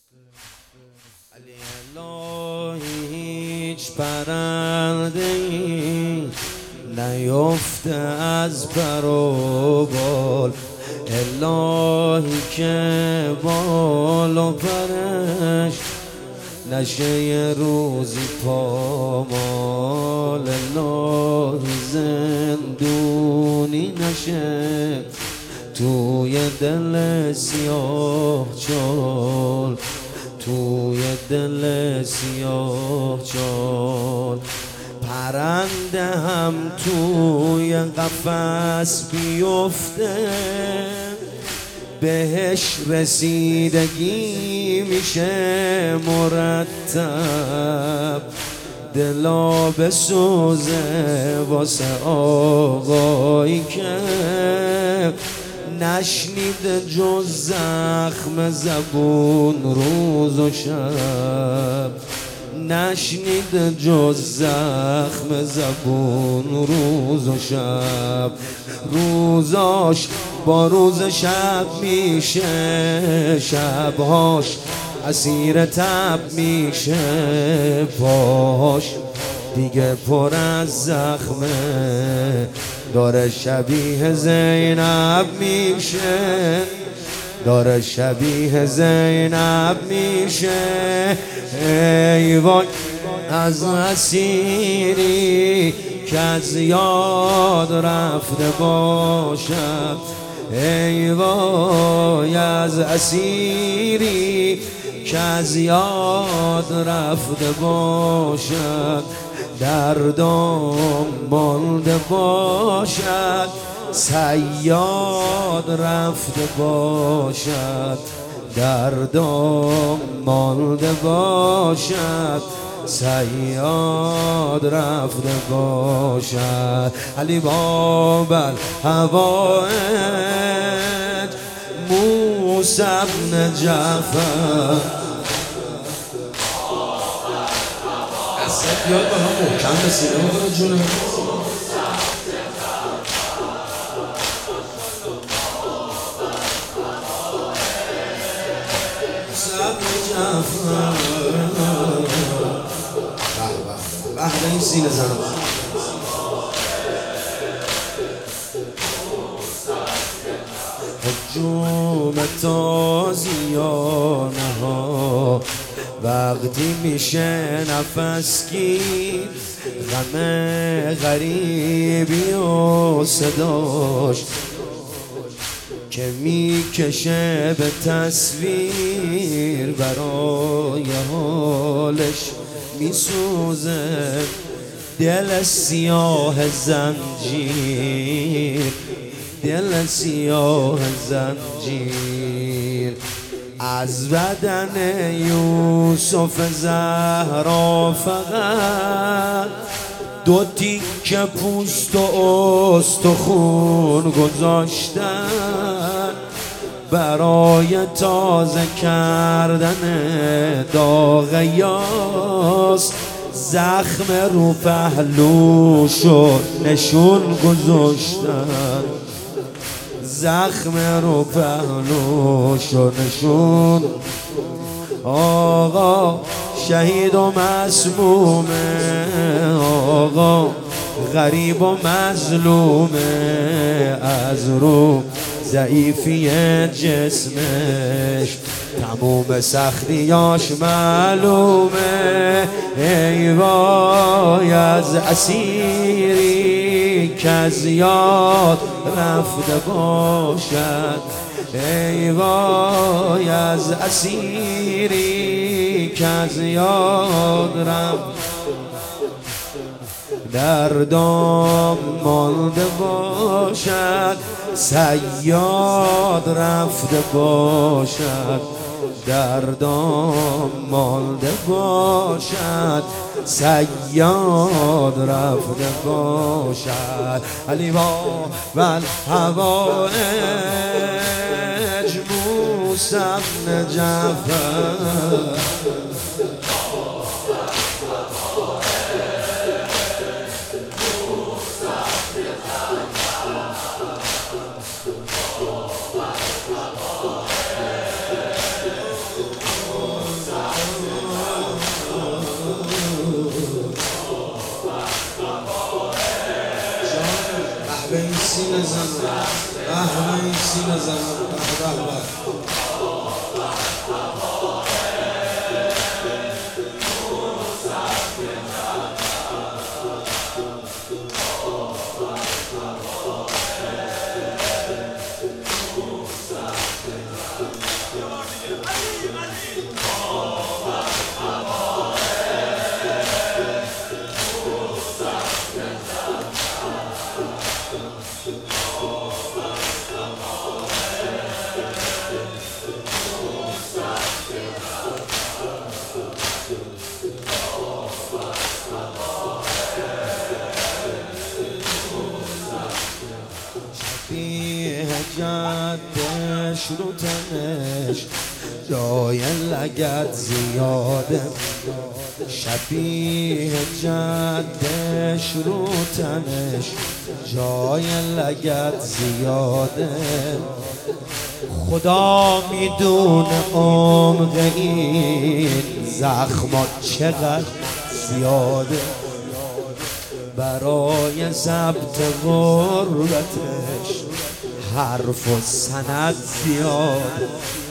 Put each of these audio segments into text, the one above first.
علی الهی هیچ پرنده‌ای نیفته از پر و بال، الهی که بال و پرش نشه یه روزی پامال، الهی زندونی نشه توی دل سیاه چال، توی دل سیاه چال. پرنده هم توی قفس بیفته بهش رسیدگی میشه مرتب، دلا بسوزه واسه آقایی که نشنیده جز زخم زبون روز و شب، نشنیده جز زخم زبون روز و شب. روزاش با روز شب میشه، شبهاش اسیر تب میشه، پاهاش دیگه پر از زخمه داره شبیه زینب میشه، داره شبیه زینب میشه. ای وای از اسیری که از یاد رفته باشد، ای وای از اسیری که از یاد رفته باشد، دردم مانده باشد صیاد رفته باشد، دردم مانده باشد صیاد رفته باشد. علی باب الحوائج موسی بن جعفر، بیاد با هم محکم به سینه بکنه جونه. به این سینه زنم هجوم تازیانه ها وقتی میشه نفس گیر، غم غریبی و صداش که میکشه به تصویر، برای حالش میسوزه دل سیاه زنجیر، دل سیاه زنجیر. از بدن یوسف زهرا فقط دو تیکه پوست و استخون گذاشتن، برای تازه کردن داغ یاس زخم رو پهلوشو نشون گذاشتن، زخم رو پهلوشو نشون. آقا شهید و مسمومه، آقا غریب و مظلومه، از رو ضعیفی جسمش تموم سختیاش معلومه. ای وای از اسیری که از یاد رفته باشد، ای وای از اسیری که از یاد رفته، دردم مانده باشد صیاد رفته باشد، دردم مانده باشد صیاد رفته باشد. علی باب الحوائج موسی بن جعفر، این سینه زمان شبیه جدش رو تنش جای لگد زیاده، شبیه جدش رو تنش جای لگد زیاده. خدا میدونه عمق این زخمات چقدر زیاده، برای ضبط غربتش حرف و سند زیاد،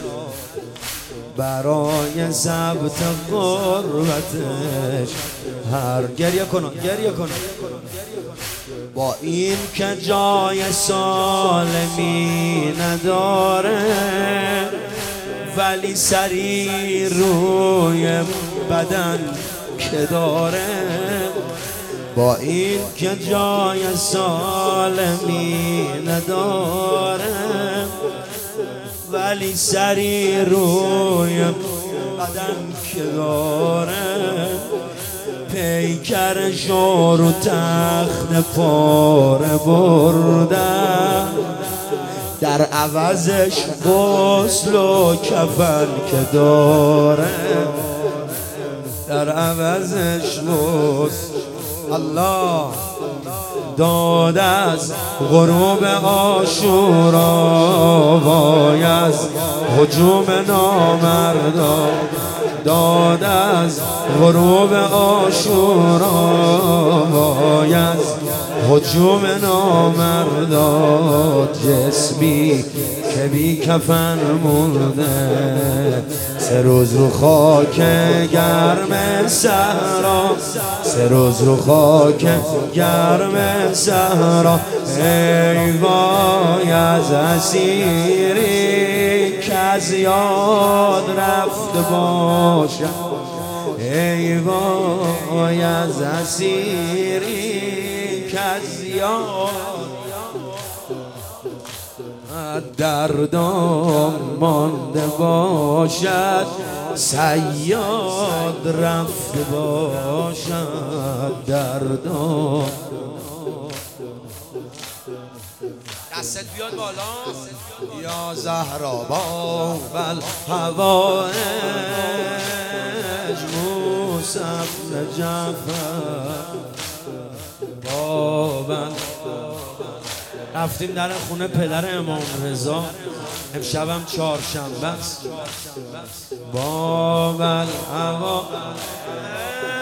برای ضبط غربتش گریه کنن با این که جای سالمی نداره، ولی سری روی بدن که داره. با این که جای سالمی نداره، ولی سری روی بدن که داره. پیکرشو رو تخت پاره بردن، در عوضش غسل و کفن که داره، در عوضش غسل. الله داد از غروب عاشورا وای از هجوم نامردان، داد از غروب عاشورا وای از هجوم نامردان. جسمی که بی کفن مرده، 3 روز رو خاک گرم صحرا، 3 روز رو خاک گرم صحرا. ای وای از اسیری که از یاد رفته باشد، ای وای از اسیری که از یاد دردم مانده باشد، صیاد رفته باشد دردم. دستت بیاد بالا یا زهرا با بل هوایج موسی بن جعفر بابن. رفتیم در خونه پدر امام رضا، امشبم چهارشنبه است. بابل هوا